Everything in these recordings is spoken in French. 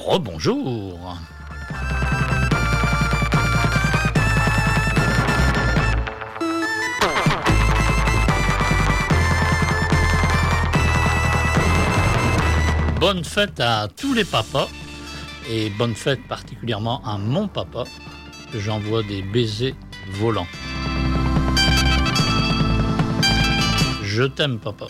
Rebonjour. Bonne fête à tous les papas et bonne fête particulièrement à mon papa. J'envoie des baisers volants. Je t'aime, papa.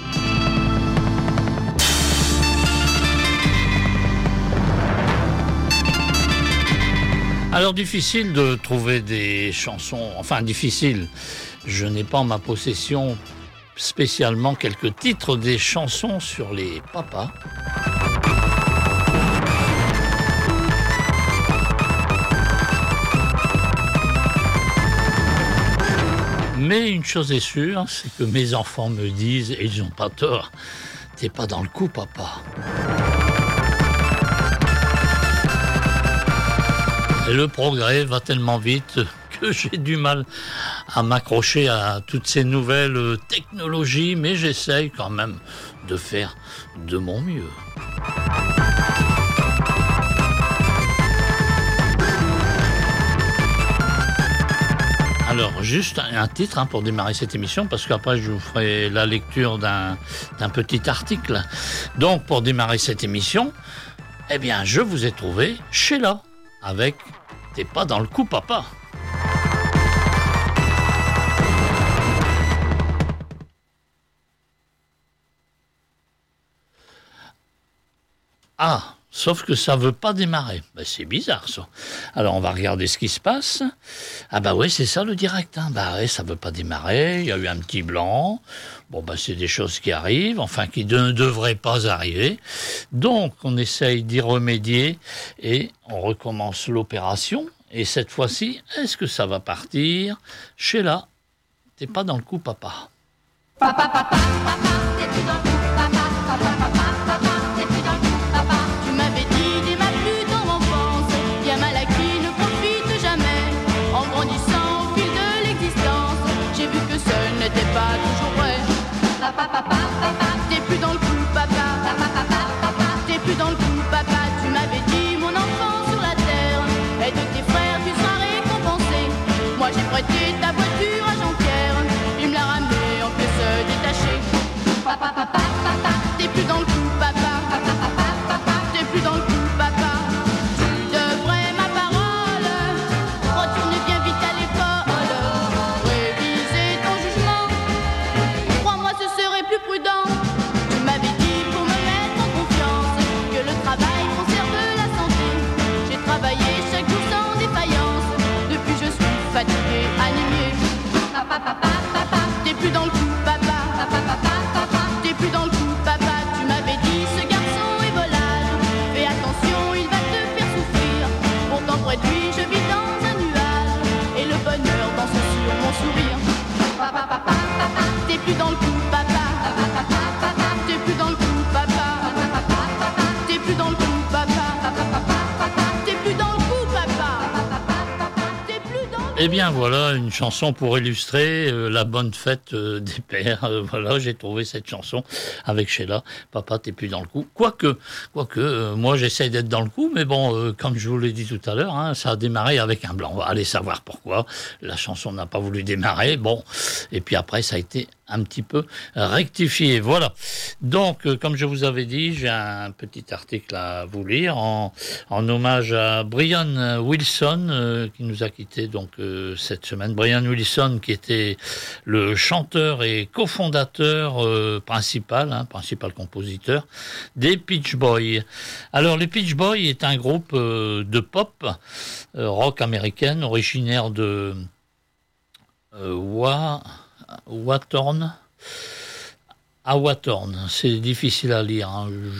Alors, difficile de trouver des chansons, enfin difficile, je n'ai pas en ma possession spécialement quelques titres des chansons sur les papas. Mais une chose est sûre, c'est que mes enfants me disent, et ils n'ont pas tort, t'es pas dans le coup, papa. Et le progrès va tellement vite que j'ai du mal à m'accrocher à toutes ces nouvelles technologies, mais j'essaye quand même de faire de mon mieux. Alors, juste un titre pour démarrer cette émission, parce qu'après je vous ferai la lecture d'un petit article. Donc, pour démarrer cette émission, eh bien, je vous ai trouvé Sheila, avec « T'es pas dans le coup, papa ». Ah, sauf que ça veut pas démarrer. Ben, c'est bizarre, ça. Alors, on va regarder ce qui se passe. Ah bah ouais, c'est ça le direct. Bah ouais, ça veut pas démarrer. Il y a eu un petit blanc. Bon, bah c'est des choses qui arrivent, enfin qui ne devraient pas arriver. Donc, on essaye d'y remédier et on recommence l'opération. Et cette fois-ci, est-ce que ça va partir? Sheila, t'es pas dans le coup, papa. Papa, papa, papa, t'es plus dans le coup, papa, papa, papa, papa, t'es plus dans le coup, papa. Tu m'avais dit dès ma plus tendre enfance, bien mal acquis ne profite jamais. En grandissant au fil de l'existence, j'ai vu que ce n'était pas toujours vrai. Papa, papa, papa, t'es plus dans le coup, papa, papa, papa, papa, t'es plus dans le coup, papa. Tu m'avais dit mon enfant sur la terre, et de tes frères tu seras récompensé. Moi j'ai prêté ta voiture à Jean-Pierre, il me l'a ramené en pièces détachées. Papa, papa, papa, t'es plus dans le coup, papa, papa, papa, papa, t'es plus dans le coup, papa. Tu devrais ma parole, retourne bien vite à l'école, réviser ton jugement, crois-moi ce serait plus prudent. Tu m'avais dit pour me mettre en confiance que le travail conserve la santé. J'ai travaillé chaque jour sans défaillance, depuis je suis fatigué, anémié. Papa, papa, papa, t'es plus dans le coup, papa, papa, papa, papa, t'es plus dans le coup, papa. Tu m'avais dit ce garçon est volage, fais attention, il va te faire souffrir. Pourtant près de lui je vis dans un nuage, et le bonheur danse sur mon sourire. Papa, papa, papa, t'es plus dans le coup, papa, papa, papa, papa, t'es plus dans le coup, papa, papa, papa, papa, t'es plus dans le coup, papa, papa, papa, papa, t'es plus dans le coup, papa, papa, papa, t'es plus dans le coup. Eh bien voilà, une chanson pour illustrer la bonne fête des pères. Voilà, j'ai trouvé cette chanson avec Sheila. Papa, t'es plus dans le coup. Quoique, moi j'essaye d'être dans le coup, mais bon, comme je vous l'ai dit tout à l'heure, ça a démarré avec un blanc. On va aller savoir pourquoi. La chanson n'a pas voulu démarrer. Bon, et puis après ça a été un petit peu rectifié. Voilà. Donc, comme je vous avais dit, j'ai un petit article à vous lire en hommage à Brian Wilson qui nous a quittés donc cette semaine. Brian Wilson qui était le chanteur et cofondateur principal compositeur des Peach Boys. Alors, les Peach Boys est un groupe de pop rock américaine originaire de Hawthorne, c'est difficile à lire,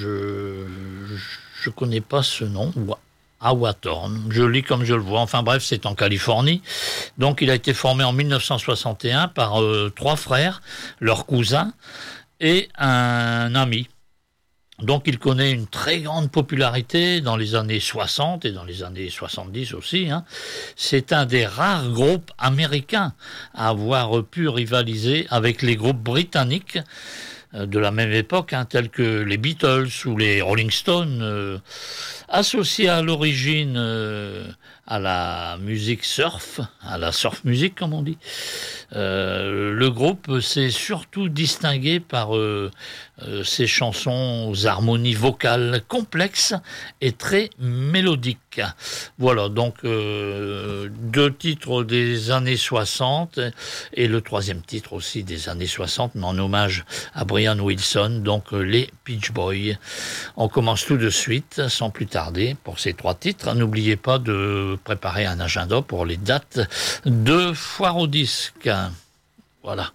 je connais pas ce nom. Hawthorne, je lis comme je le vois, enfin bref, c'est en Californie. Donc il a été formé en 1961 par 3 frères, leurs cousins et un ami. Donc il connaît une très grande popularité dans les années 60 et dans les années 70 aussi. C'est un des rares groupes américains à avoir pu rivaliser avec les groupes britanniques de la même époque, tels que les Beatles ou les Rolling Stones. Associé à l'origine à la musique surf, à la surf music comme on dit, le groupe s'est surtout distingué par ses chansons aux harmonies vocales complexes et très mélodiques. Voilà, donc 2 titres des années 60 et le 3e titre aussi des années 60, mais en hommage à Brian Wilson, donc les Peach Boys. On commence tout de suite, sans plus tarder, pour ces 3 titres. N'oubliez pas de préparer un agenda pour les dates de foire au disque. Voilà.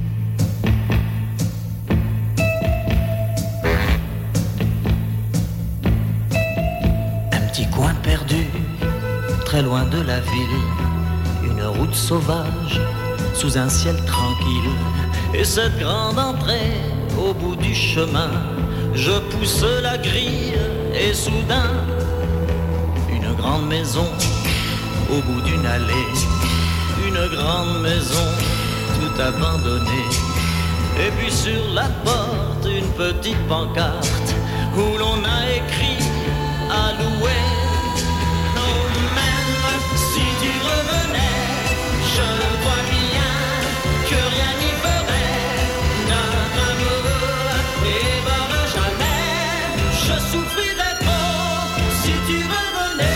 Un petit coin perdu, très loin de la ville, une route sauvage, sous un ciel tranquille, et cette grande entrée au bout du chemin. Je pousse la grille et soudain, une grande maison au bout d'une allée, une grande maison tout abandonnée. Et puis sur la porte, une petite pancarte où l'on a écrit à louer. Oh, même si tu revenais, je vois bien que rien n'y ferait. Notre amour n'évolue jamais. Je souffrirais trop si tu revenais.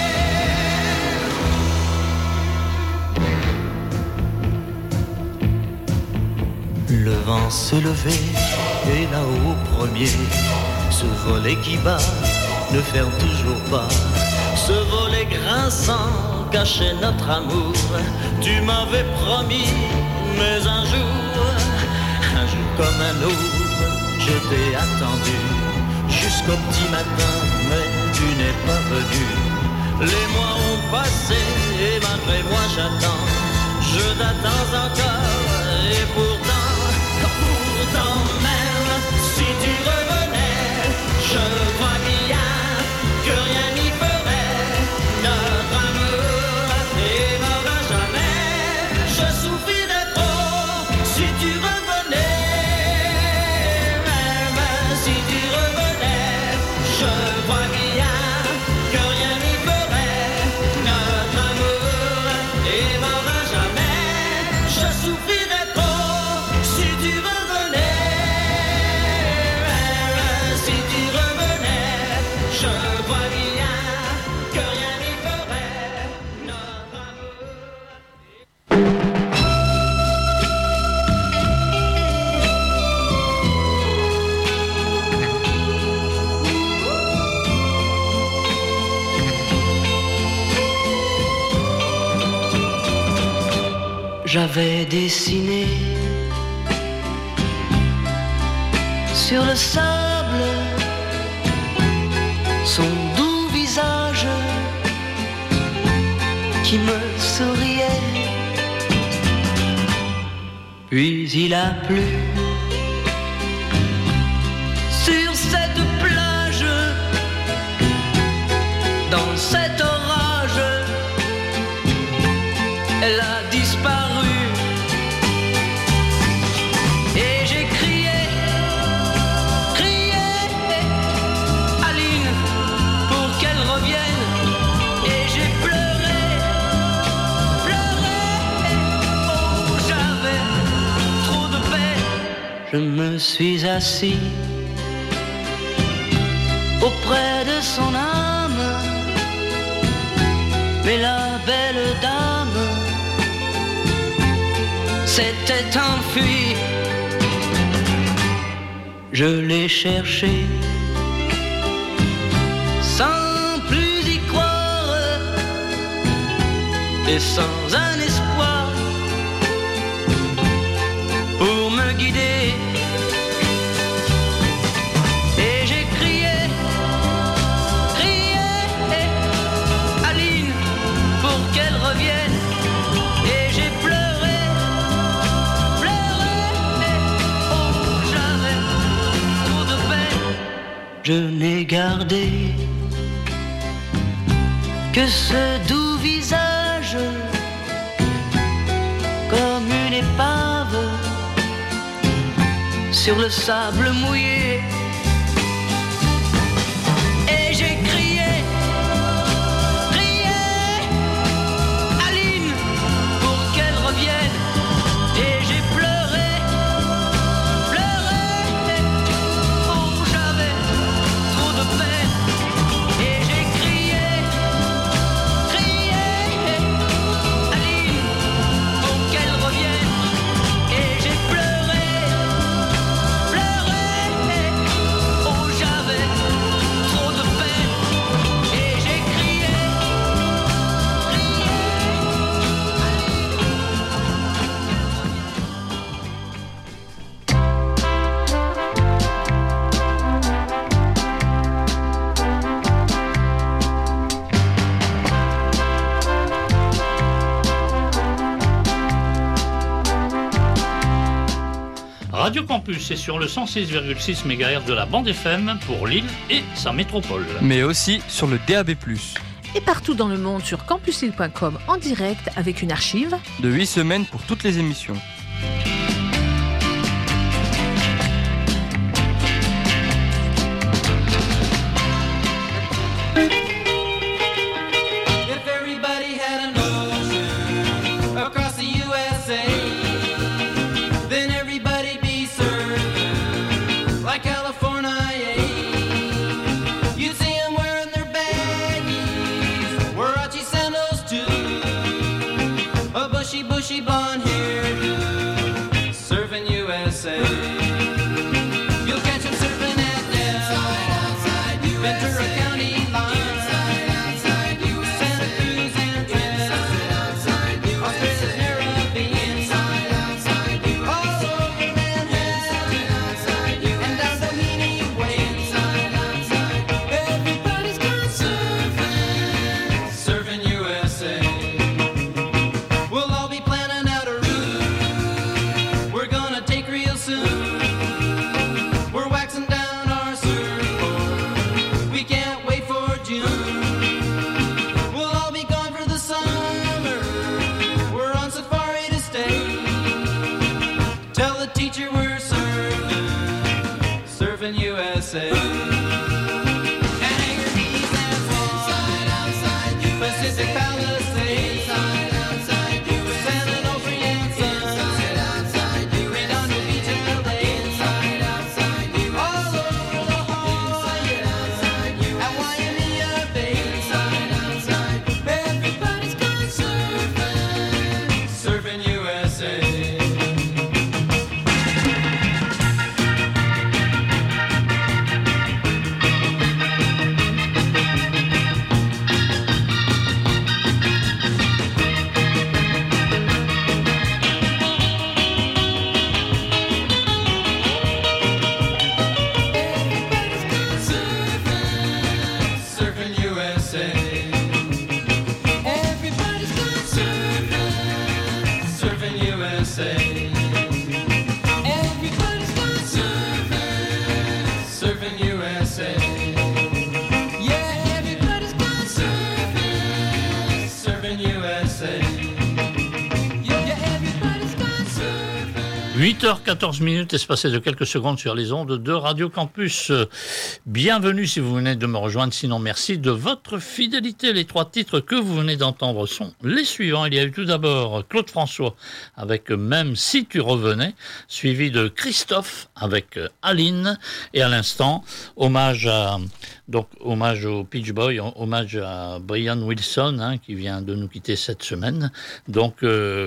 Le vent se levait et là-haut au premier, ce volet qui bat ne ferme toujours pas. Ce volet grinçant cachait notre amour. Tu m'avais promis, mais un jour comme un autre, je t'ai attendu jusqu'au petit matin, mais tu n'es pas venu. Les mois ont passé et malgré moi j'attends. Je t'attends encore et pourtant même si tu revenais, je vois bien que rien n'y ferait. Notre amour n'évoluera jamais. Je souffrirais trop si tu revenais. Même si tu revenais, je vois bien que rien n'y ferait. Notre amour n'évoluera jamais. Je souffrirais trop si tu revenais. J'avais dessiné sur le sable son doux visage qui me souriait. Puis il a plu sur cette plage, dans cet orage, elle a disparu. Et j'ai crié, Aline, pour qu'elle revienne. Et j'ai pleuré, oh, j'avais trop de peine. Je me suis assis auprès de son âme, mais la belle dame s'était enfuie. Je l'ai cherché sans plus y croire et sans un espoir pour me guider. Et j'ai crié, Aline, pour qu'elle revienne. Et j'ai pleuré, oh, j'avais trop de peine. Je n'ai gardé que ce doux visage, comme une épave sur le sable mouillé. Et j'ai crié, Radio Campus est sur le 106,6 MHz de la bande FM pour Lille et sa métropole. Mais aussi sur le DAB+. Et partout dans le monde sur campuslille.com en direct avec une archive de 8 semaines pour toutes les émissions. Bushy blonde hairdo, surfing USA. You'll catch him surfing at Del, Ventura County line, Santa Cruz and Trent, Australia's Caribbean, all over Manhattan, and down Bohemian Way. Everybody's gone surfing, surfing USA. USA. Anchorage and Swan, Pacific Palisades, San Onofre and Sons, Redondo Beach and LA, all over La Jolla, at Waimea Bay. Everybody's gone surfing, surfing USA. « 8h14 espacées de quelques secondes sur les ondes de Radio Campus. Bienvenue si vous venez de me rejoindre, sinon merci de votre fidélité. Les 3 titres que vous venez d'entendre sont les suivants. Il y a eu tout d'abord Claude François avec « Même si tu revenais », suivi de Christophe avec Aline, et à l'instant, hommage au Peach Boy, hommage à Brian Wilson, qui vient de nous quitter cette semaine. Donc,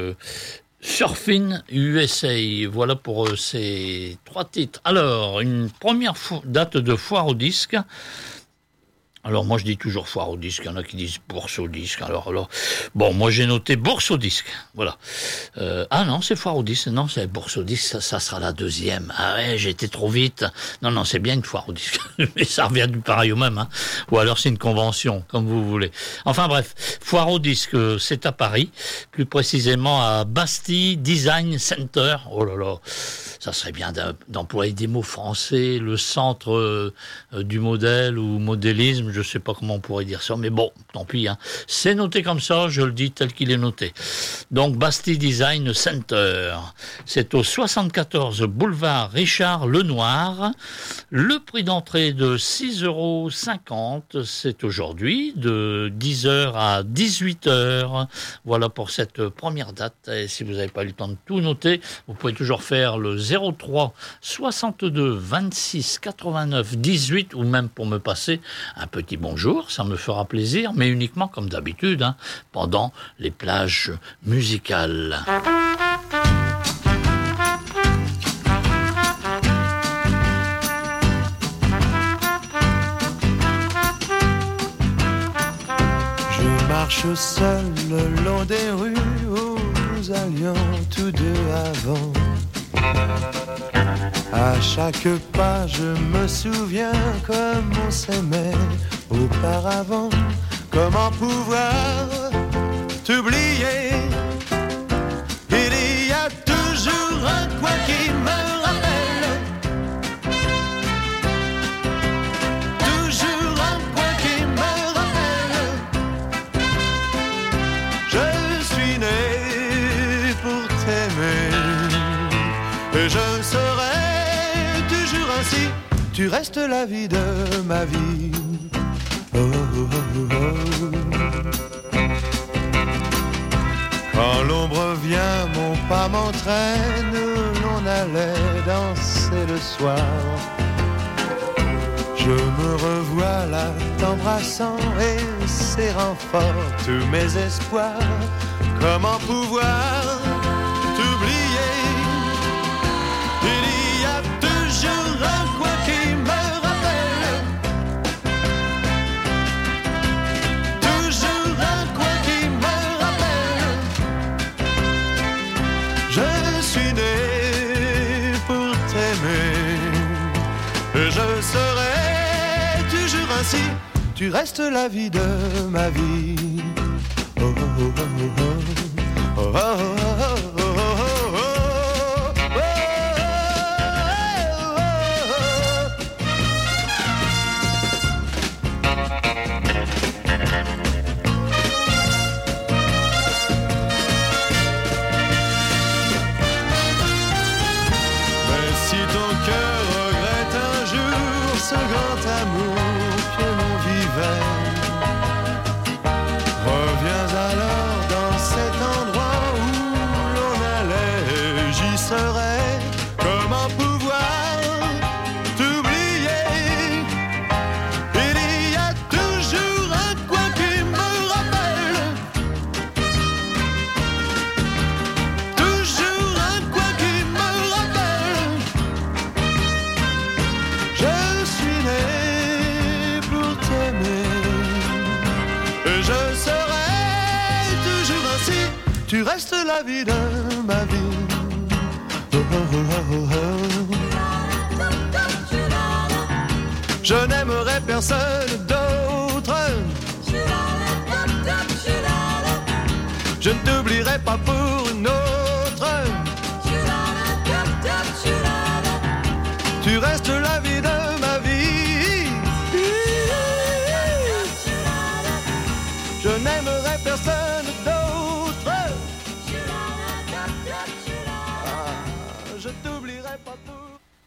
Surfing USA, voilà pour ces 3 titres. Alors, une première date de foire au disque. Alors moi je dis toujours foire au disque, il y en a qui disent bourse au disque. Alors bon, moi j'ai noté bourse au disque, voilà. Ah non, c'est foire au disque, non, c'est bourse au disque, ça sera la deuxième. Ah ouais, j'ai été trop vite. Non, c'est bien une foire au disque, mais ça revient du pareil au même, ou alors c'est une convention, comme vous voulez. Enfin bref, foire au disque, c'est à Paris, plus précisément à Bastille Design Center. Oh là là, ça serait bien d'employer des mots français, le centre du modèle ou modélisme, je ne sais pas comment on pourrait dire ça, mais bon, tant pis. C'est noté comme ça, je le dis tel qu'il est noté. Donc, Bastille Design Center, c'est au 74 boulevard Richard Lenoir. Le prix d'entrée de 6,50 €, c'est aujourd'hui, de 10h à 18h. Voilà pour cette première date. Et si vous n'avez pas eu le temps de tout noter, vous pouvez toujours faire le 03 62 26 89 18, ou même pour me passer un petit bonjour, ça me fera plaisir, mais uniquement comme d'habitude, pendant les plages musicales. Je marche seul le long des rues où nous allions tous deux avant. À chaque pas je me souviens comme on s'aimait auparavant. Comment pouvoir t'oublier? Il y a toujours un coin qui me rappelle tu restes la vie de ma vie. Oh, oh, oh, oh. Quand l'ombre vient, mon pas m'entraîne, l'on allait danser le soir. Je me revois là t'embrassant et serrant fort tous mes espoirs. Comment pouvoir t'oublier? Il y a toujours un coin qui me rappelle, toujours un coin qui me rappelle. Je suis né pour t'aimer et je serai toujours ainsi. Tu restes la vie de ma vie. Oh, oh, oh, oh, oh. Oh, oh, oh, oh, oh, oh. Mais si ton cœur regrette un jour ce grand amour que l'on vivait, reviens alors dans cet endroit où l'on allait, j'y serai. Comment pouvoir t'oublier? Il y a toujours un coin qui me rappelle, toujours un coin qui me rappelle. Je suis né pour t'aimer et je serai toujours ainsi. Tu restes la vie de ma vie. Oh, oh, oh, oh, oh. Je n'aimerai personne d'autre. Je ne t'oublierai pas pour une autre. Tu restes la vie de ma vie. Je n'aimerai personne d'autre. Je t'oublierai pas pour...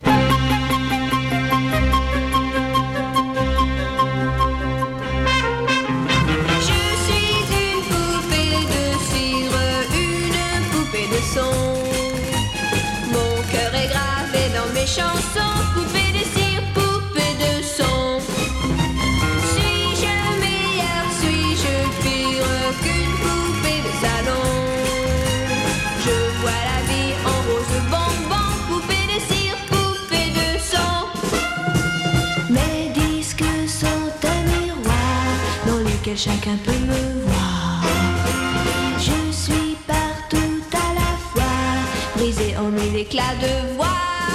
Je suis une poupée de cire, une poupée de son. Mon cœur est gravé dans mes chansons, poupée de cire, poupée de son. Suis-je meilleure, suis-je pire qu'une poupée de salon? Je vois la vie en rose bonbon, poupée de cire, poupée de son. Mes disques sont un miroir dans lequel chacun peut me voir. Je suis partout à la fois, brisée en mille éclats de voix.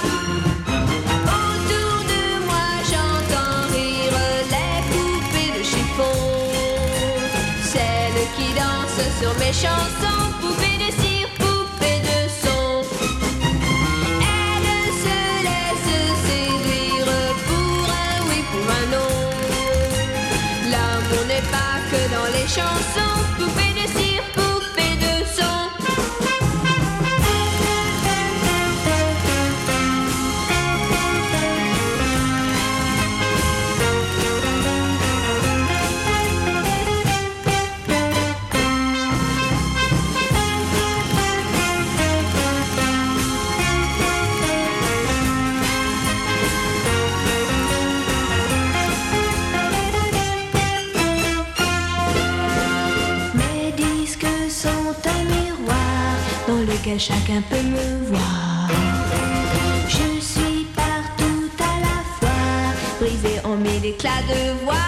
Autour de moi j'entends rire les poupées de chiffon, celles qui dansent sur mes chansons, poupées de cire, poupées de son. Elles se laissent séduire pour un oui, pour un non. L'amour n'est pas que dans les chansons, poupées de cire, poupées de son. Mes disques sont un miroir dans lequel chacun peut me voir. Je suis partout à la fois, brisée en mille éclats de voix.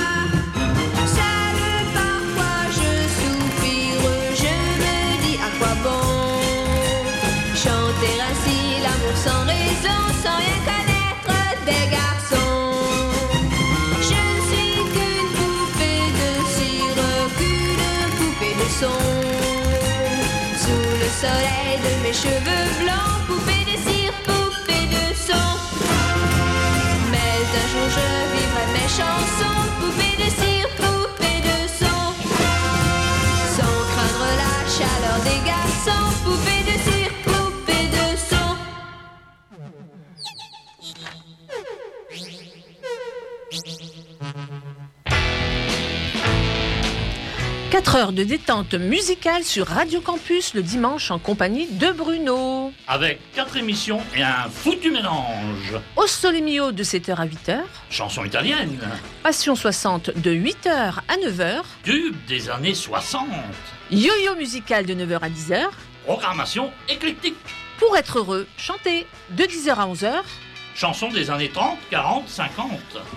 Seule parfois je soupire, je me dis à quoi bon chanter ainsi l'amour sans raison, sans rien connaître des garçons. Je ne suis qu'une poupée de cire, qu'une poupée de son. Sous le soleil de mes cheveux blancs, poupée de cire, poupée de son. Mais un jour je vivrai mes chansons, poupée de cire, poupée de son. Sans craindre la chaleur des garçons, poupée de cire, poupée de son. 4 heures de détente musicale sur Radio Campus le dimanche en compagnie de Bruno. Avec 4 émissions et un foutu mélange. Au Sole Mio de 7h à 8h. Chanson italienne. Passion 60 de 8h à 9h. Tube des années 60. Yo-yo musical de 9h à 10h. Programmation éclectique. Pour être heureux, chanter de 10h à 11h. Chansons des années 30, 40, 50.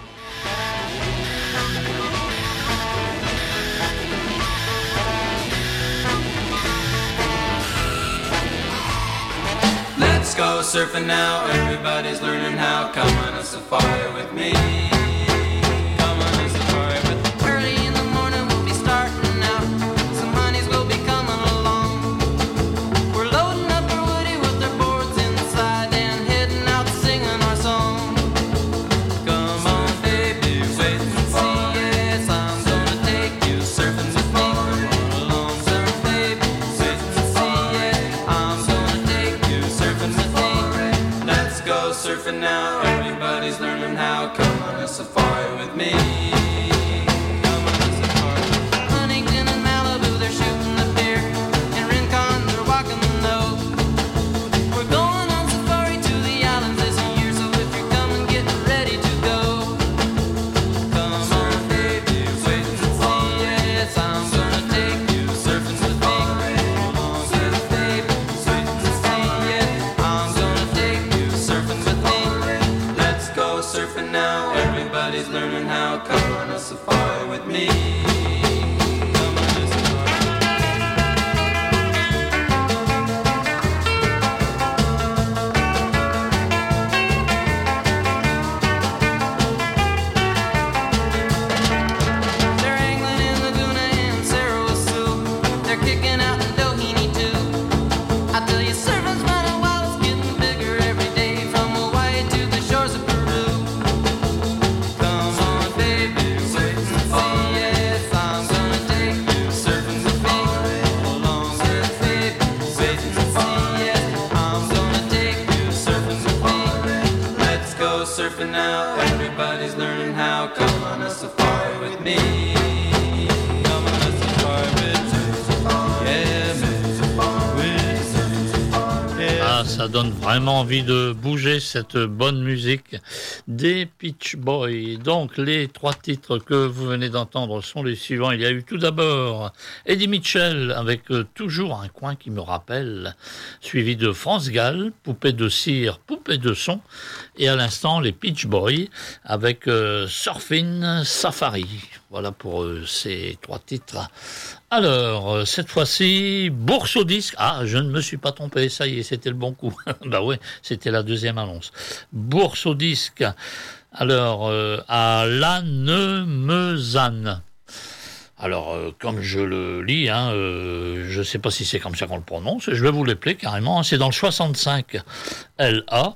Let's go surfing now, everybody's learning how. Come on a safari with me. Come on a safari with me. Early in the morning we'll be starting out. Some honeys will be coming along. We're loading up our woody with our boards inside and heading out singing our song. Come on baby, wait and see. Yes, I'm gonna take you surfing with me. Come on along, surf baby, wait and see. Yes, I'm gonna take you surfing with me. Let's go surfing now, everybody's learning how. Come on a safari with me. Come on a safari. Huntington and Malibu, they're shooting the deer, and Rincon, they're walking the nose. We're going on safari to the islands this year, so if you're coming, get ready to go. Come on baby, wait and see. Yes, I'm gonna take you surfing with me. Come on baby, wait and see. Yes, I'm gonna take you surfing with me. Let's go surfing now, everybody's learning how. Come on a safari with me. Come on a safari. They're angling in Laguna and Sarasoo. They're kicking out in Doheny too. I tell you, surfing's running wild, it's getting bigger every day, from Hawaii to the shores of Peru. Come on, baby, wait and see. Yes, I'm gonna take you surfing with me. Along with baby, wait and see. Yes, I'm gonna take you surfing with me. Let's go surfing now, everybody's learning how. Come on a safari with me. Come on a safari with me. Yeah, Ah, ça donne vraiment envie de bouger cette bonne musique des Peach Boys. Donc, les 3 titres que vous venez d'entendre sont les suivants. Il y a eu tout d'abord Eddie Mitchell avec Toujours un coin qui me rappelle, suivi de France Gall, Poupée de cire, Poupée de son, et à l'instant les Peach Boys avec Surfing Safari. Voilà pour ces 3 titres. Alors, cette fois-ci, bourse au disque. Ah, je ne me suis pas trompé, ça y est, c'était le bon coup. Bah ouais, c'était la deuxième annonce. Bourse au disque. Alors, à Lannemezan. Alors, comme je le lis, je ne sais pas si c'est comme ça qu'on le prononce, je vais vous l'appeler carrément, c'est dans le 65. L-A,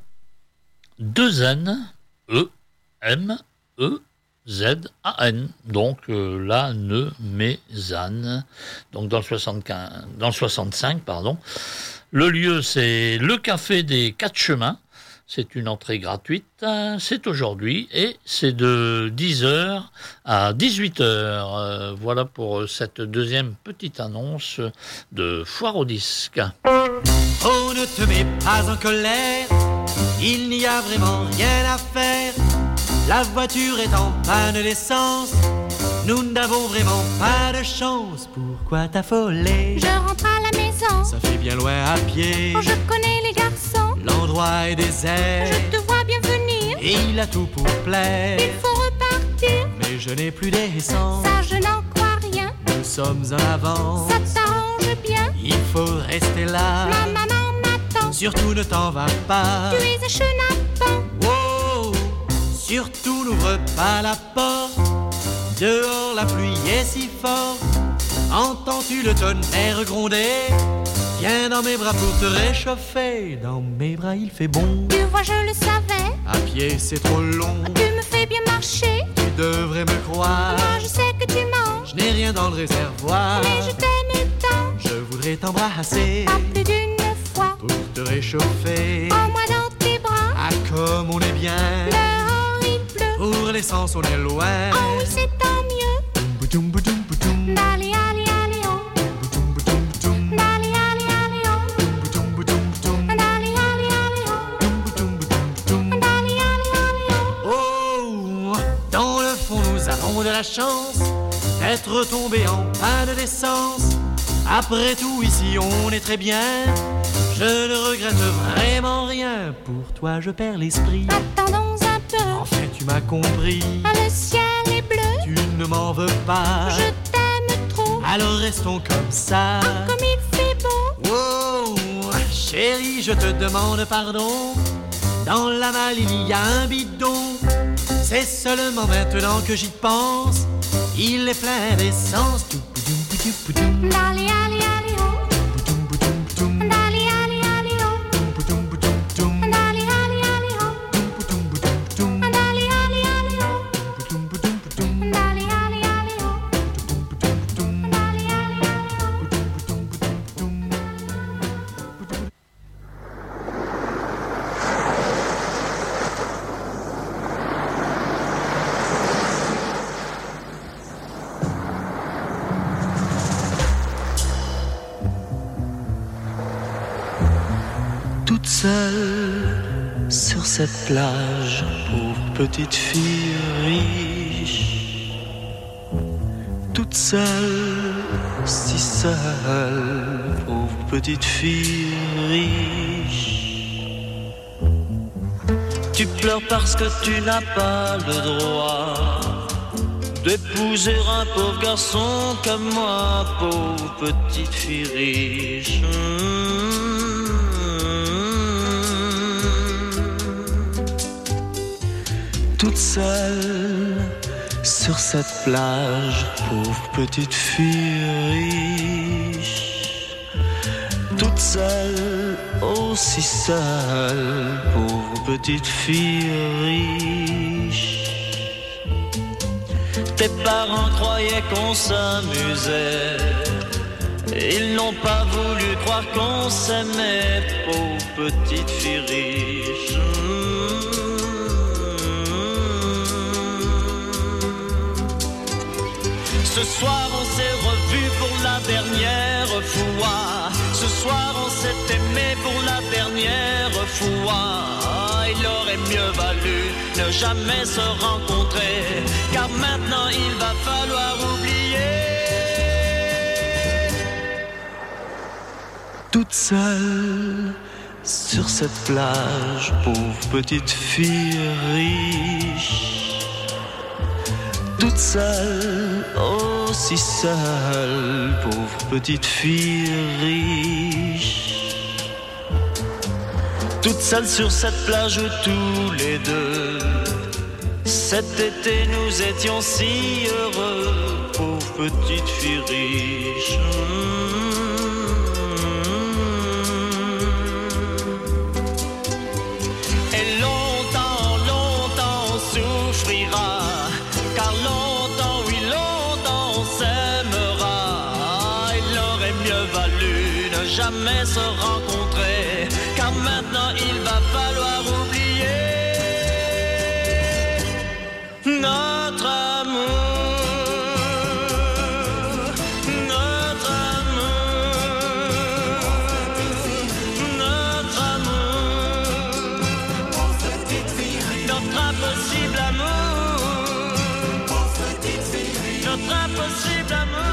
2-N-E-M-E, Z-A-N, donc Lannemezan, donc dans le 65, pardon. Le lieu, c'est le Café des 4 Chemins, c'est une entrée gratuite, c'est aujourd'hui et c'est de 10h à 18h. Voilà pour cette deuxième petite annonce de Foire au disque. Oh, ne te mets pas en colère, il n'y a vraiment rien à faire. La voiture est en panne d'essence, nous n'avons vraiment pas de chance. Pourquoi t'affoler? Je rentre à la maison. Ça fait bien loin à pied, Oh, je connais les garçons. l'endroit est désert, Je te vois bien venir. et il a tout pour plaire. Il faut repartir. Mais je n'ai plus d'essence, Ça, je n'en crois rien. nous sommes en avance. Ça t'arrange bien. Il faut rester là, Ma maman m'attend. surtout ne t'en va pas. Tu es un chenapan. Wow, surtout n'ouvre pas la porte. Dehors la pluie est si forte. Entends-tu le tonnerre gronder? Viens dans mes bras pour te réchauffer. Dans mes bras il fait bon. Tu vois, je le savais. À pied c'est trop long. Tu me fais bien marcher. Tu devrais me croire. Moi, je sais que tu mens. Je n'ai rien dans le réservoir. Mais je t'aime tant. Je voudrais t'embrasser Pas plus d'une fois. pour te réchauffer. Prends-moi dans tes bras. Ah comme on est bien. Dehors il pleut. Pour l'essence on est loin. Oh oui, c'est tant mieux. Boudoum, boudoum, boudoum. Allez, allez, chance d'être tombé en panne d'essence. Après tout, ici on est très bien. Je ne regrette vraiment rien. Pour toi, je perds l'esprit. Attendons un peu, Enfin, tu m'as compris. ah, le ciel est bleu, Tu ne m'en veux pas. je t'aime trop, Alors restons comme ça. comme il fait beau. Oh, chérie, je te demande pardon. Dans la malle, il y a un bidon. C'est seulement maintenant que j'y pense. Il est plein d'essence. Dali, ali, ali, oh. Dali, ali, ali, oh. Dali, ali, ali, oh. Dali, ali, ali, oh. Dali, ali, ali, oh. Dali, ali, Toute seule sur cette plage, pauvre petite fille riche. Toute seule, si seule, pauvre petite fille riche. Tu pleures parce que tu n'as pas le droit d'épouser un pauvre garçon comme moi, pauvre petite fille riche. Toute seule sur cette plage, pauvre petite fille riche. Toute seule, aussi seule, pauvre petite fille riche. Tes parents croyaient qu'on s'amusait, ils n'ont pas voulu croire qu'on s'aimait, pauvre petite fille riche. Ce soir on s'est revus pour la dernière fois. Ce soir on s'est aimé pour la dernière fois. Il aurait mieux valu ne jamais se rencontrer, car maintenant il va falloir oublier. Toute seule sur cette plage, pauvre petite fille riche. Toute seule, aussi seule, pauvre petite fille riche. Toute seule sur cette plage où tous les deux, cet été nous étions si heureux, pauvre petite fille riche. Et longtemps, longtemps on souffrira, car longtemps, oui, longtemps on s'aimera. Il aurait mieux valu ne jamais se rencontrer, car maintenant il va falloir oublier notre amour, notre amour, notre amour, notre impossible amour, notre impossible amour.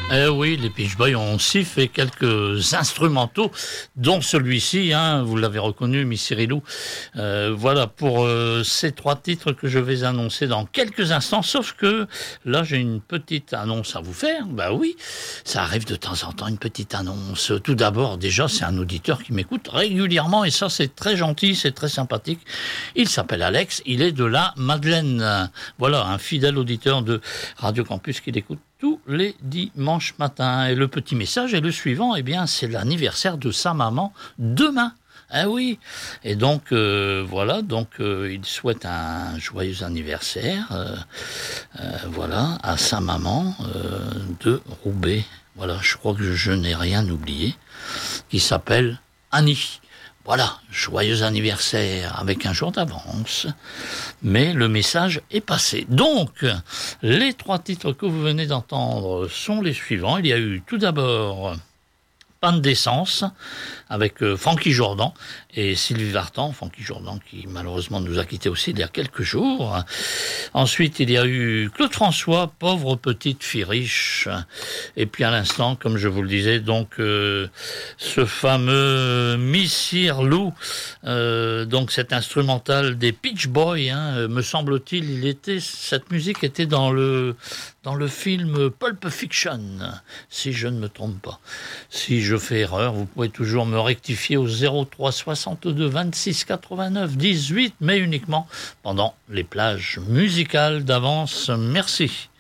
Eh oui, les Beach Boys ont aussi fait quelques instrumentaux, dont celui-ci, hein, vous l'avez reconnu, Miss Cyrillou. Voilà pour ces 3 titres que je vais annoncer dans quelques instants, sauf que là j'ai une petite annonce à vous faire. Bah oui, ça arrive de temps en temps, une petite annonce. Tout d'abord, déjà, c'est un auditeur qui m'écoute régulièrement, et ça c'est très gentil, c'est très sympathique. Il s'appelle Alex, il est de la Madeleine. Voilà, un fidèle auditeur de Radio Campus qui l'écoute tous les dimanches matins. Et le petit message est le suivant, eh bien, c'est l'anniversaire de sa maman demain. Ah oui. Et donc, voilà, donc il souhaite un joyeux anniversaire, voilà, à sa maman de Roubaix. Voilà, je crois que je n'ai rien oublié, qui s'appelle Annie. Voilà, joyeux anniversaire avec un jour d'avance, mais le message est passé. Donc, les 3 titres que vous venez d'entendre sont les suivants. Il y a eu tout d'abord Panne d'essence avec Francky Jordan et Sylvie Vartan. Francky Jordan qui malheureusement nous a quittés aussi il y a quelques jours. Ensuite, il y a eu Claude François, Pauvre petite fille riche. Et puis à l'instant, comme je vous le disais, donc ce fameux Missir Lou, donc cet instrumental des Beach Boys, hein, me semble-t-il, cette musique était dans le film Pulp Fiction, si je ne me trompe pas. Si je fais erreur, vous pouvez toujours me rectifier au 03 62 26 89 18, mais uniquement pendant les plages musicales d'avance. Merci.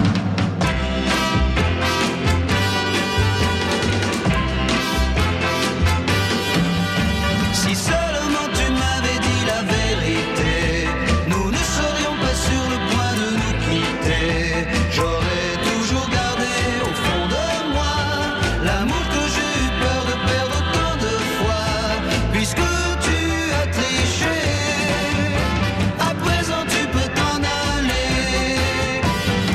Si seulement tu m'avais dit la vérité, nous ne serions pas sur le point de nous quitter. J'aurais toujours gardé au fond de moi l'amour que j'ai eu peur de perdre autant de fois. Puisque tu as triché, à présent tu peux t'en aller.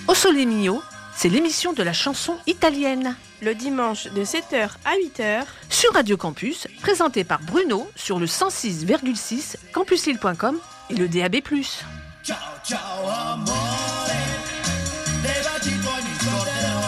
Au Sole Mio, c'est l'émission de la chanson italienne. Le dimanche de 7h à 8h. Sur Radio Campus, présentée par Bruno sur le 106,6 campuslille.com et le DAB+. Ciao, ciao, amore, dei baci tuoi mi scorderò,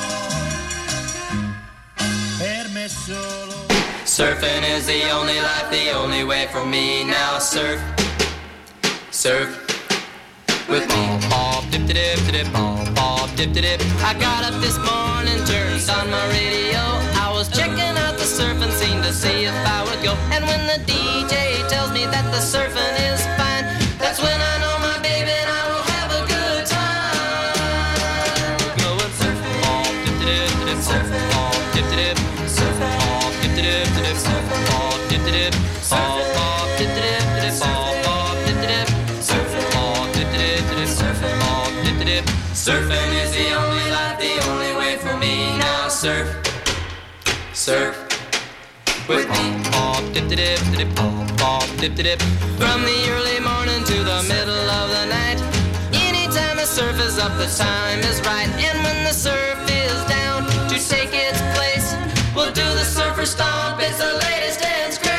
per me solo. Surfing is the only life, the only way for me. Now surf, surf with me. Bob, dip, dip, dip, bob, dip, dip. I got up this morning, turned on my radio. I was checking out the surfing scene to see if I would go. And when the DJ tells me that the surfing is fine, that's when I know my baby and I will have a good time. Go and surf, bob, dip, dip, dip, surf, bob, dip, dip, surf, bob, dip, dip, dip, surf, bob, dip, dip, bob, bob, dip, dip, dip, bob, bob, dip, dip, surf, bob, dip, dip, dip, surf, bob, dip, dip. Surfing is the only life, the only way for me. Now surf, surf with me. Bob, dip, dip, dip, bob, dip, dip. From the early morning to the middle of the night, anytime the surf is up, the time is right. And when the surf is down to take its place, we'll do the surfer stomp. It's the latest dance craze.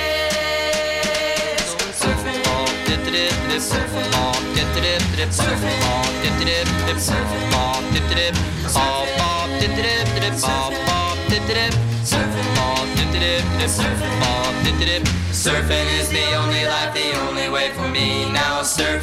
Surfing, bob, dip, dip, dip, surfing, bob, dip, dip, dip, surfing, bob, dip, dip, dip, surfing, bob, dip, dip, bob, bob, dip, dip, dip, bob, bob, dip, dip, surfing, bob, dip, dip, dip, surfing, bob, dip, dip. Surfing is the only life, the only way for me. Now surf,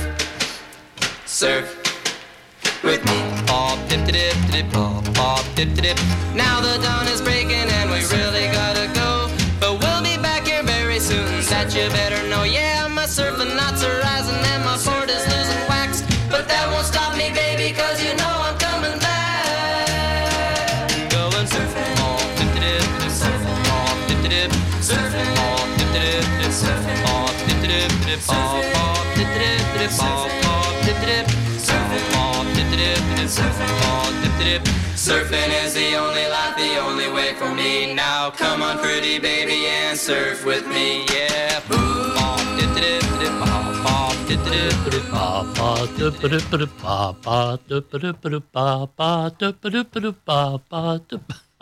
surf with me. Bob, dip, dip, dip, bob, dip, dip. Now the dawn is breaking and we really gotta go, but we'll be back here very soon. That you better know. Yeah, my surfing knots are rising and my board is losing wax, but that won't stop me, baby, cause you know I'm coming back. Go and surf, bob, dip, dip, dip, surf, bob, dip, dip, surf, bob, dip, dip, dip, surf, bob, dip, dip, dip, bob, bob, dip, dip, dip, bob, bob, dip, dip, surf, bob, dip, dip, dip, surf, bob, dip, dip. Surfing is the only life, the only way for me. Now come on, pretty baby, and surf with me, yeah. Bob, dip, dip, dip, bob, bob, dip, dip, dip, bob, bob, dip, dip, dip, bob, bob, dip, dip, dip, bob, bob, dip, dip, dip, bob, bob, dip.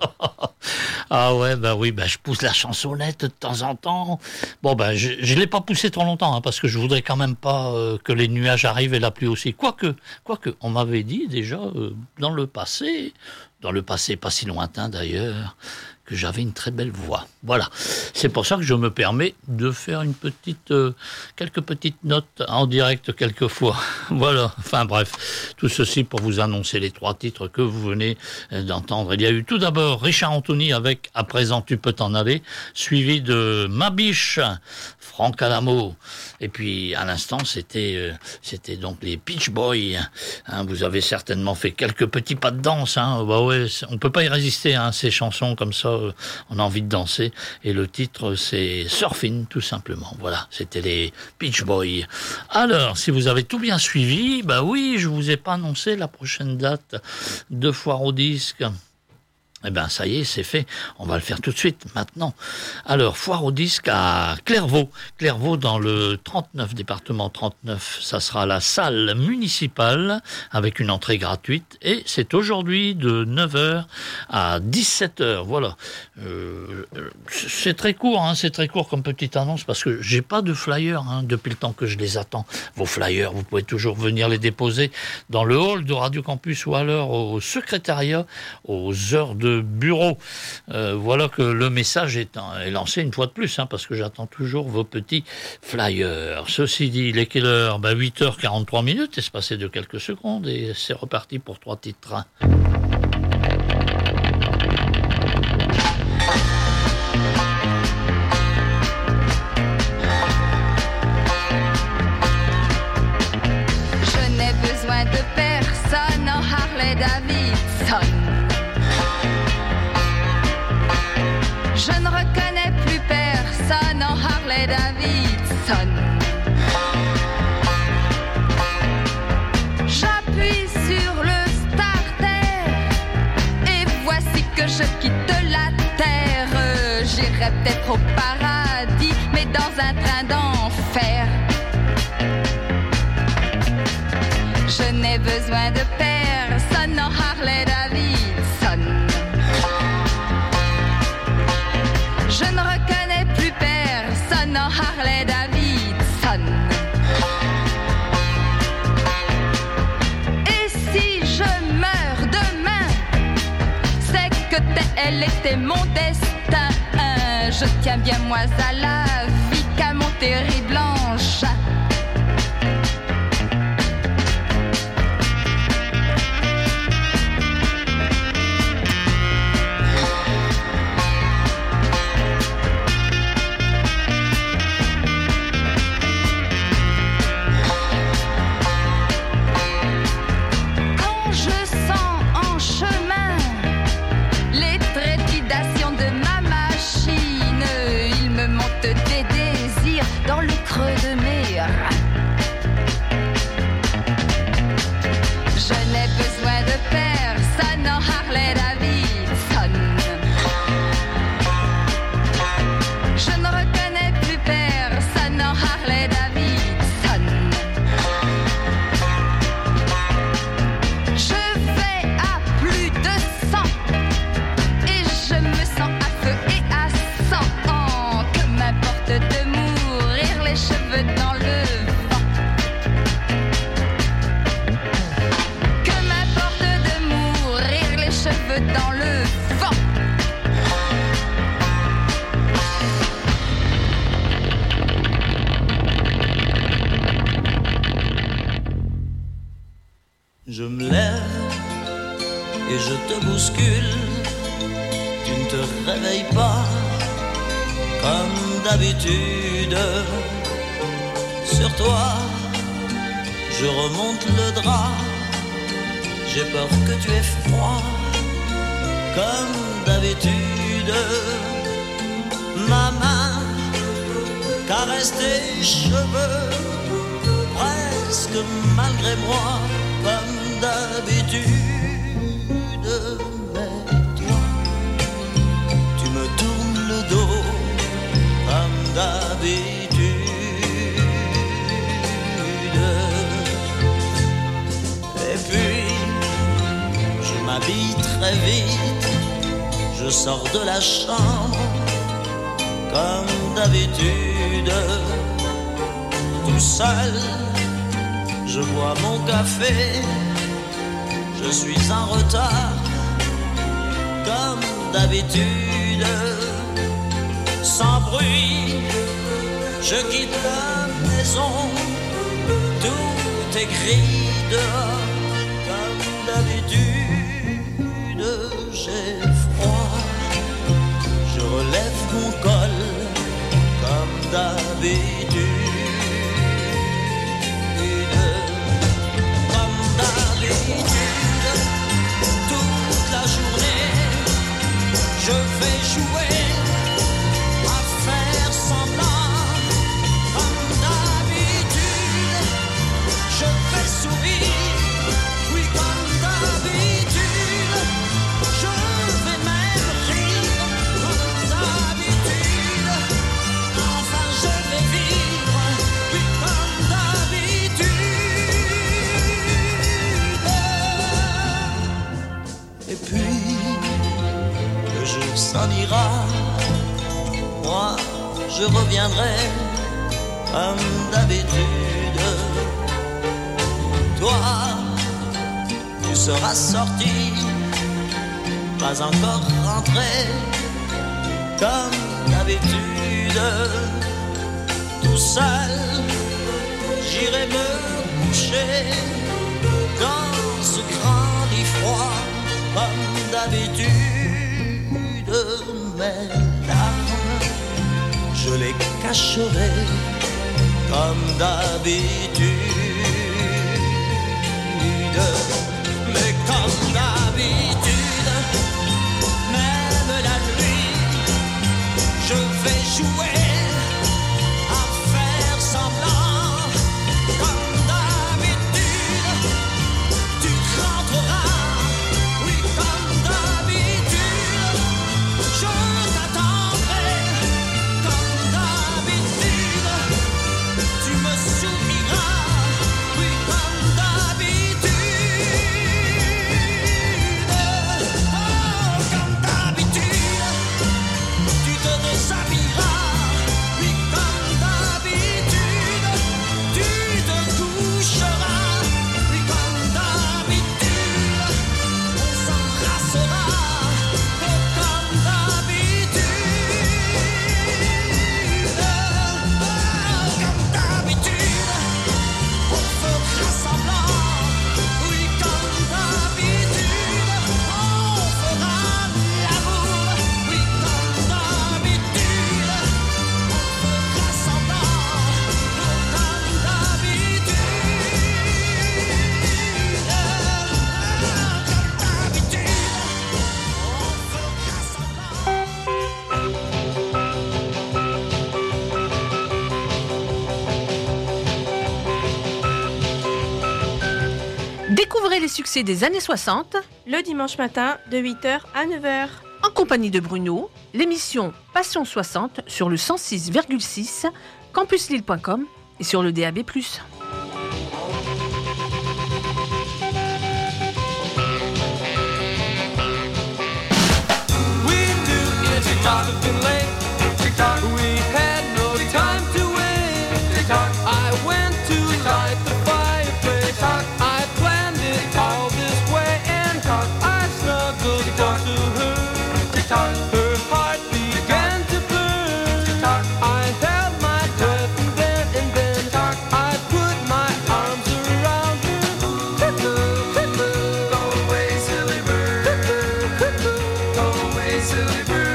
Ah ouais, bah oui, bah je pousse la chansonnette de temps en temps. Bon, bah je l'ai pas poussée trop longtemps, hein, parce que je voudrais quand même pas que les nuages arrivent et la pluie aussi. Quoique, on m'avait dit déjà dans le passé pas si lointain d'ailleurs, que j'avais une très belle voix. Voilà, c'est pour ça que je me permets de faire quelques petites notes en direct quelquefois. Voilà, enfin bref, tout ceci pour vous annoncer les 3 titres que vous venez d'entendre. Il y a eu tout d'abord Richard Anthony avec « À présent tu peux t'en aller », suivi de Ma Biche, Franck Alamo. Et puis à l'instant, c'était donc les Beach Boys. Hein, vous avez certainement fait quelques petits pas de danse. Hein. Bah ouais, on peut pas y résister, hein, ces chansons comme ça. On a envie de danser. Et le titre, c'est Surfing, tout simplement. Voilà, c'était les Beach Boys. Alors, si vous avez tout bien suivi, bah oui, je vous ai pas annoncé la prochaine date de Foire au Disque. Eh bien, ça y est, c'est fait. On va le faire tout de suite, maintenant. Alors, Foire au Disque à Clairvaux. Clairvaux, dans le 39, département 39. Ça sera la salle municipale, avec une entrée gratuite. Et c'est aujourd'hui de 9h à 17h. Voilà. C'est très court, hein, c'est très court comme petite annonce, parce que j'ai pas de flyers, hein, depuis le temps que je les attends. Vos flyers, vous pouvez toujours venir les déposer dans le hall de Radio Campus ou alors au secrétariat, aux heures de bureau. Voilà que le message est lancé une fois de plus, hein, parce que j'attends toujours vos petits flyers. Ceci dit, il est quelle heure ? 8h43, espacé de quelques secondes, et c'est reparti pour 3 titres. Je n'ai besoin de personne en Harley Davidson. Je ne reconnais plus personne en Harley Davidson. J'appuie sur le starter et voici que je quitte la terre. J'irai peut-être au paradis, mais dans un train d'enfer. Je n'ai besoin de personne elle était mon destin. Je tiens bien moi à la vie qu'à mon terrible ange. Dans le creux de mes reins. Je n'ai besoin de personne en Harley Davidson. Je ne reconnais plus personne en Harley Davidson. Je vais à plus de 100 et je me sens à feu et à sang. Que m'importe de mourir les cheveux dans le vent. Que m'importe de mourir les cheveux dans le vent. Je me lève et je te bouscule. Tu ne te réveilles pas comme d'habitude. Sur toi, je remonte le drap. J'ai peur que tu aies froid comme d'habitude. Ma main caresse tes cheveux presque malgré moi comme d'habitude. Mais toi, tu me tournes le dos comme d'habitude. Et puis, je m'habille très vite, je sors de la chambre comme d'habitude. Tout seul, je bois mon café, je suis en retard comme d'habitude. Sans bruit, je quitte la maison, tout est gris dehors comme d'habitude. J'ai froid, je relève mon col comme d'habitude. Comme d'habitude, toute la journée, je vais jouer à faire semblant. Comme d'habitude, je vais sourire. Oui, comme d'habitude, je vais même rire. Comme d'habitude, enfin je vais vivre. Oui, comme d'habitude. Et puis, le jour s'en ira, moi je reviendrai comme d'habitude. Toi, tu seras sorti, pas encore rentré comme d'habitude. Tout seul, j'irai me coucher dans ce grand lit froid comme d'habitude. Mes larmes, je les cacherai comme d'habitude. Mais comme d'habitude, même la nuit, je vais jouer à faire semblant. Comme d'habitude, tu rentreras. Oui, comme d'habitude, je t'attendrai. Comme d'habitude, tu me souriras. Oui, comme d'habitude. les succès des années 60, le dimanche matin de 8h à 9h. en compagnie de Bruno, l'émission Passion 60 sur le 106,6, campuslille.com et sur le DAB+. Tick-tock, been late. Tick-tock, we had no time to wait. Tick-tock, I went to light the fireplace. Tick-tock, I planned it all this way. And tick-tock, I snuggled down to her. Tick-tock, her heart began to burn. Tick-tock, I held my breath and then tick-tock, I put my arms around her. Tick-tock, go away, silly bird. Go away, silly bird.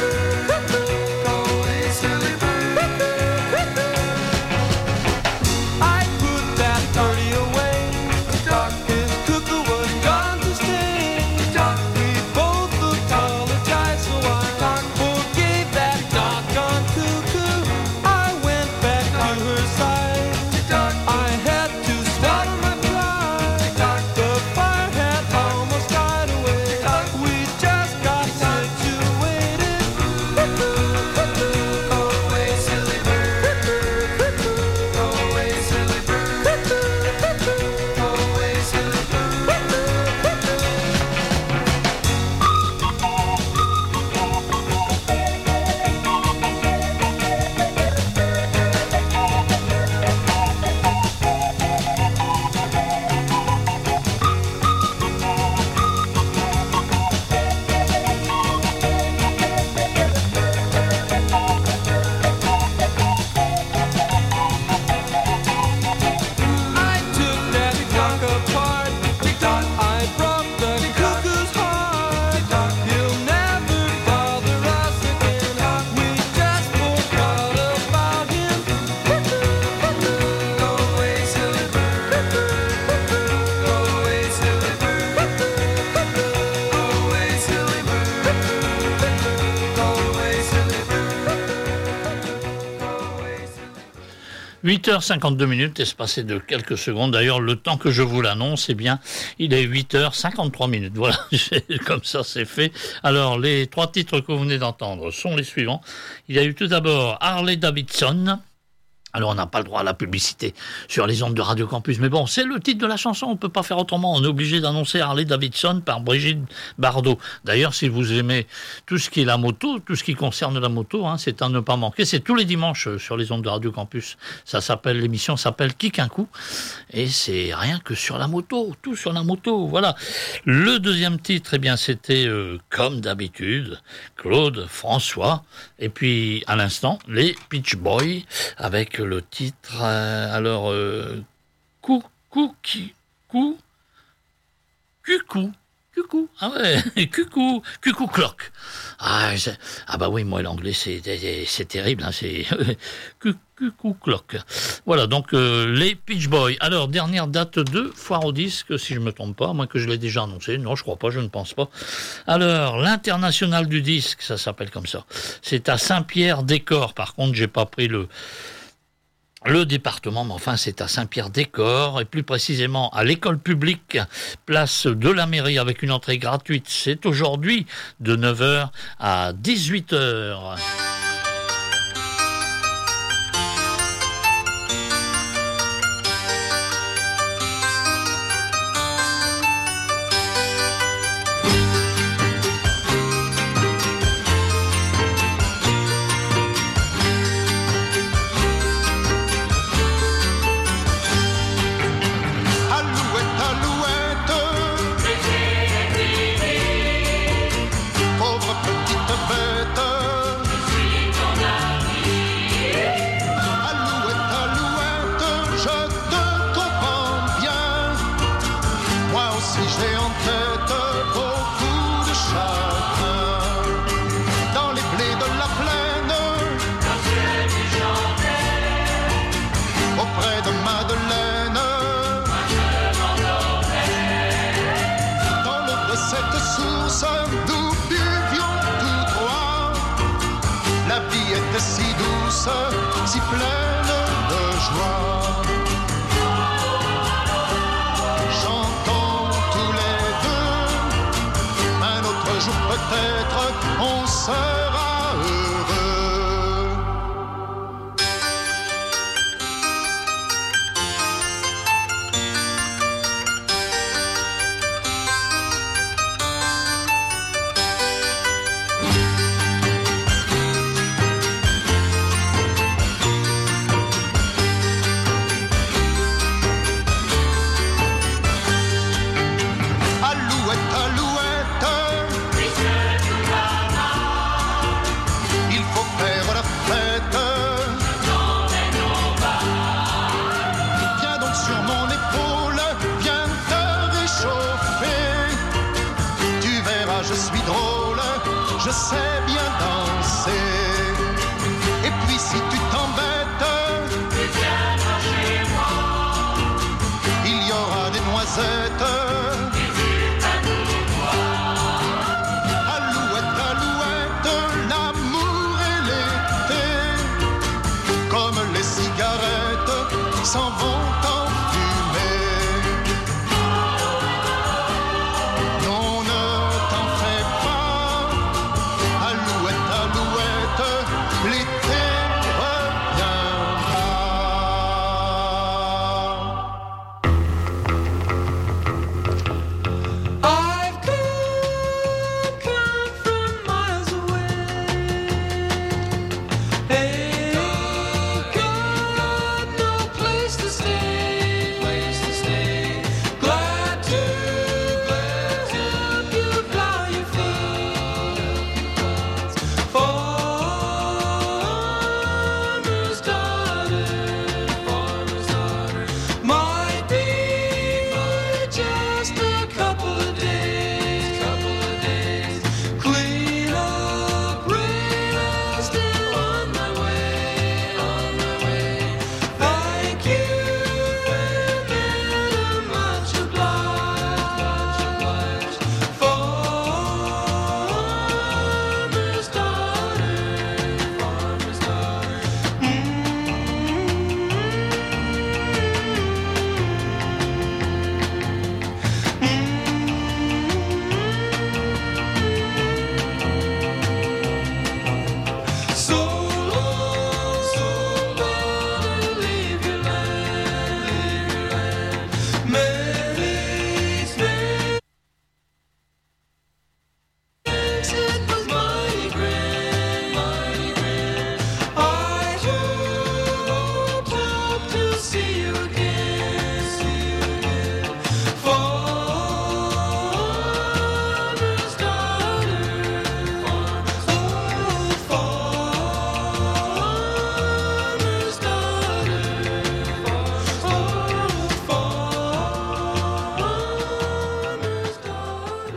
« 8h52, espacé de quelques secondes. D'ailleurs, le temps que je vous l'annonce, eh bien, il est 8h53. Voilà, comme ça, c'est fait. Alors, les 3 titres que vous venez d'entendre sont les suivants. Il y a eu tout d'abord Harley Davidson. Alors, on n'a pas le droit à la publicité sur les ondes de Radio Campus. Mais bon, c'est le titre de la chanson, on ne peut pas faire autrement. On est obligé d'annoncer Harley Davidson par Brigitte Bardot. D'ailleurs, si vous aimez tout ce qui est la moto, tout ce qui concerne la moto, hein, c'est à ne pas manquer. C'est tous les dimanches sur les ondes de Radio Campus. L'émission s'appelle Kick un coup. Et c'est rien que sur la moto, tout sur la moto. Voilà. Le deuxième titre, eh bien, c'était comme d'habitude, Claude François. Et puis, à l'instant, les Peach Boys avec le titre, Cucou, ah ouais, Cucou Clock. Ah bah oui, moi l'anglais c'est terrible, hein, c'est Cucou Clock. Voilà, donc les Peach Boys. Alors, dernière date de foire au disque, si je me trompe pas, moins que je l'ai déjà annoncé. Non, je crois pas, je ne pense pas. Alors, l'international du disque, ça s'appelle comme ça. C'est à Saint-Pierre-des-Corps. Par contre, j'ai pas pris le département, mais enfin c'est à Saint-Pierre-des-Corps, et plus précisément à l'école publique, place de la mairie, avec une entrée gratuite. C'est aujourd'hui de 9h à 18h. Si pleine de joie, j'entends peut-être on sera heureux. Alouette, alouette, il faut faire la fête. Viens donc sur mon épaule, viens te réchauffer. Tu verras, je suis drôle, je sais bien danser. Et puis si tu t'embêtes, il y aura des noisettes. Alouette, alouette, l'amour et l'été, comme les cigarettes, s'en vont en fumée. Non, ne t'en fais pas, alouette, alouette, l'été reviendra. I've come from miles away. Ain't got no place to stay. Glad to help you fly your fields. Farmer's daughter, might be for just a couple of days. Clean up, rest, and on my way. Thank you, and I'm much obliged. Farmer's daughter. So long, better leave your land. Many things it was mighty grand. I hope to see you again. Farmer's daughter. Farmer's daughter. Farmer's daughter.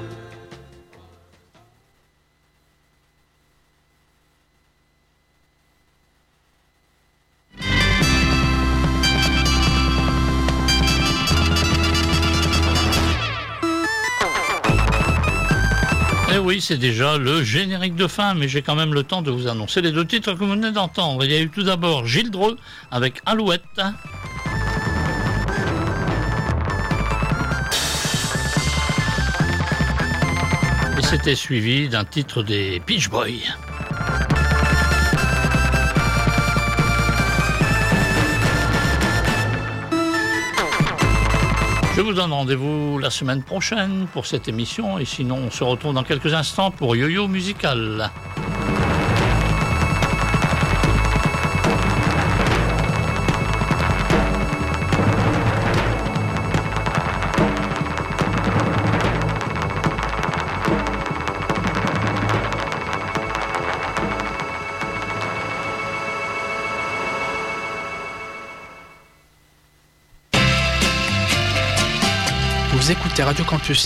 Eh oui, c'est déjà le générique de fin, mais j'ai quand même le temps de vous annoncer les deux titres que vous venez d'entendre. Il y a eu tout d'abord Gilles Dreux avec Alouette. Et c'était suivi d'un titre des Beach Boys. Je vous donne rendez-vous la semaine prochaine pour cette émission, et sinon on se retrouve dans quelques instants pour Yo-Yo Musical. Vous écoutez Radio Campus